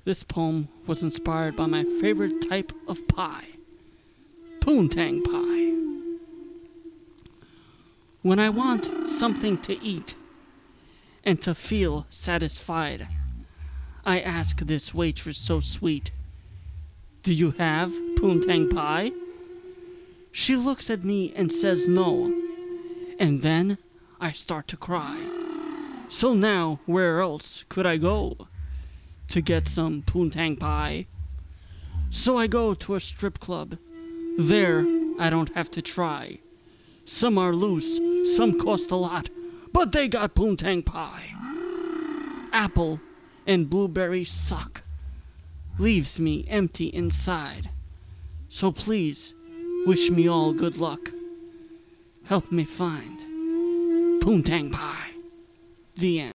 This poem was inspired by my favorite type of pie, poontang pie. When I want something to eat and to feel satisfied, I ask this waitress so sweet, "Do you have poontang pie?" She looks at me and says no, and then I start to cry. So now, where else could I go to get some poontang pie? So I go to a strip club. There, I don't have to try. Some are loose, some cost a lot, but they got poontang pie. Apple and blueberry suck, leaves me empty inside. So please, wish me all good luck. Help me find poontang pie. The end.